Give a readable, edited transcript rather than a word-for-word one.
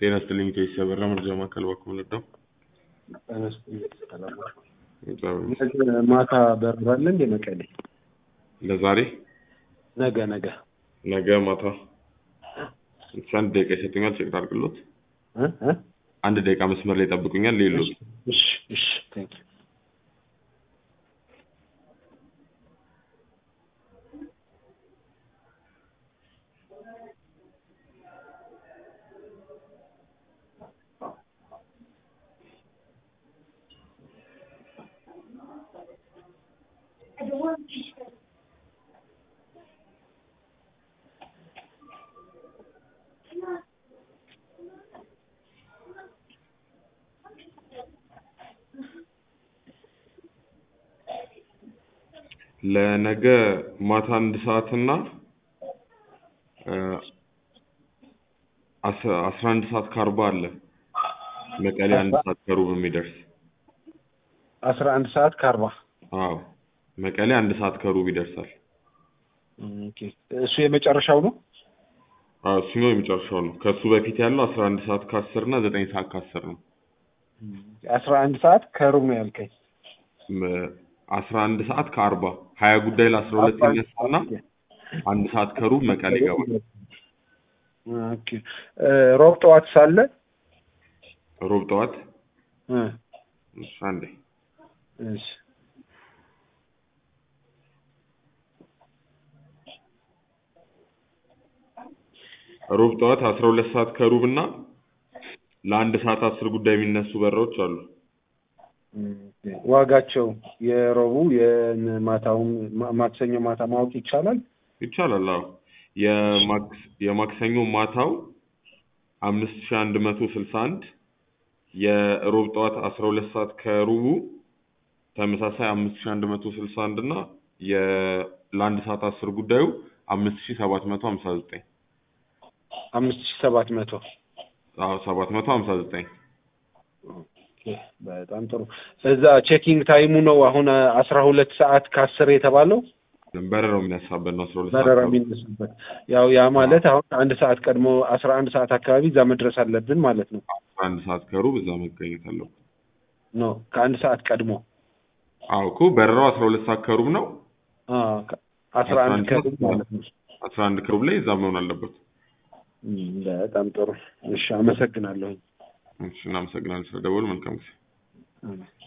ጤና ይስጥልኝ ኢትዮጵያ በራ መረጃ ማዕከል በኩል ነው። ማታ በራለ እንደ መቀሌ ለዛሬ ነገ ማታ አንድ ደቂቃ ይሰጡኛል። ቼክ አድርግሎት። አንድ ደቂቃ መስመር ላይ ጠብቁኛል። ሌሎች እሺ ቴንክ ዩ። ለነገ ማታ 1 ሰዓት እና 11 ሰዓት ከ40 አለ። መቀሌ 1 ሰዓት ከሩብ የሚደርስ 11 ሰዓት ከ40 አዎ መቀሌ 1 ሰዓት ከሩብ ይደርሳል። ኦኬ እሱ የመጨረሻው ነው? አዎ እሱ ነው የመጨረሻው ነው። ከሱ በፊት ያለው 11 ሰዓት ከ10 እና 9 ሰዓት ከ10 ነው። 11 ሰዓት ከሩብ ነው ያልከኝ? 11 ሰዓት ከ40 20 ጉዳይ ለ12 ይነሳና 1 ሰዓት ከሩብ መቀሌ ይገባል። ኦኬ ሮብ ጠዋት ሳለ ሮብ ጠዋት አንዴ እሺ ሮብ ጠዋት 12 ሰዓት ከሩብ እና ለ1 ሰዓት 10 ጉዳይ የሚነሱ በረሮች አሉ። ዋጋቸው የሮቡ የማታው ማክሰኞ ማታ ማወቅ ይቻላል? ይቻላል። አዎ የማክሰኞ ማታው 5161 የሮብ ጠዋት 12 ሰዓት ከሩቡ ተመሳሳይ 5161 እና ለ1 ሰዓት 10 ጉዳዩ 5759 5700 አዎ 759 በጣም ጥሩ። እዛ ቼኪንግ ታይሙ ነው አሁን 12 ሰዓት ከ10 የተባለው? በረራው የሚነሳበት ነው 12 ሰዓት በረራው የሚነሳበት። ያው ያ ማለት አሁን 1 ሰዓት ቀድሞ 11 ሰዓት አካባቢ እዛ መድረስ አለብን ማለት ነው። 1 ሰዓት ከሩብ እዛ መገኘት አለብን ነው ከ1 ሰዓት ቀድሞ። አዎ እኮ በረራው 12 ሰዓት ከሩብ ነው። 11 ከሩብ ማለት ነው። 11 ከሩብ ላይ እዛ መሆን አለበት። በጣም ጥሩ። እሺ አመሰግናለሁ። እሺ እናመሰግናለን ስለደወሉ። መልካም ጊዜ።